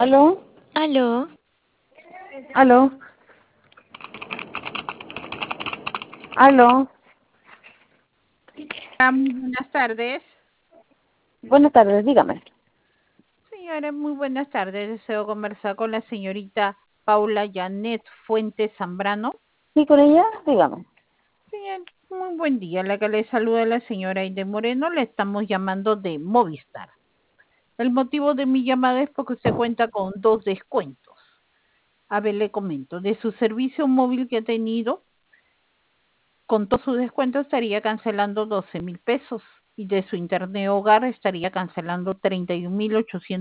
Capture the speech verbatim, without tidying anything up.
¿Aló? Aló, ¿Aló? ¿Aló? Ah, muy buenas tardes. Buenas tardes, dígame. Señora, muy buenas tardes. Deseo conversar con la señorita Paula Janet Fuentes Zambrano. ¿Sí con ella? Dígame. Señor, muy buen día. La que le saluda la señora Aide Moreno. Le estamos llamando de Movistar. El motivo de mi llamada es porque usted cuenta con dos descuentos. A ver, le comento. De su servicio móvil que ha tenido, con todo su descuento estaría cancelando doce mil pesos. Y de su internet hogar estaría cancelando treinta y un mil ochocientos